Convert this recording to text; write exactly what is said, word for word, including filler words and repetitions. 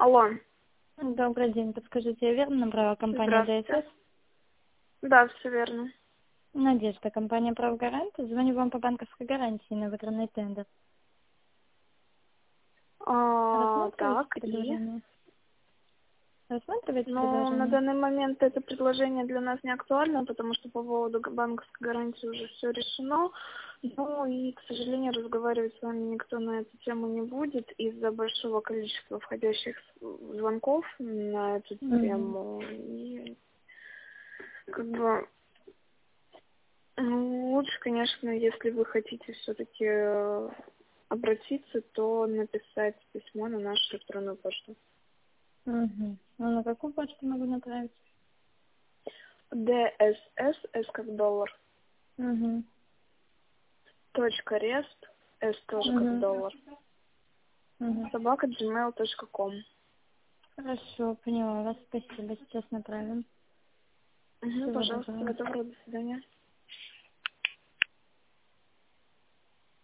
Алло. Добрый день. Подскажите, я верно набрала компанию Здравствуйте. ДСС? Да, все верно. Надежда, компания «Правгарант». Звоню вам по банковской гарантии на выигранный тендер. А, Рассматриваете так, и? предложение? Рассматриваете Но на предложение? данный момент это предложение для нас не актуально, потому что по поводу г- банковской гарантии уже все решено. Ну и, к сожалению, разговаривать с вами никто на эту тему не будет из-за большого количества входящих с- звонков на эту Угу. тему. И как бы ну, лучше, конечно, если вы хотите все-таки обратиться, то написать письмо на нашу электронную почту. Угу. Ну, на какую почту могу направить? ДСС, С как доллар, Угу. точка рест, С тоже как Угу. доллар, Угу. собака джимейл точка ком. Хорошо, поняла вас. Спасибо. Сейчас направим. Угу, Всего пожалуйста, доброго. всего доброго, до свидания.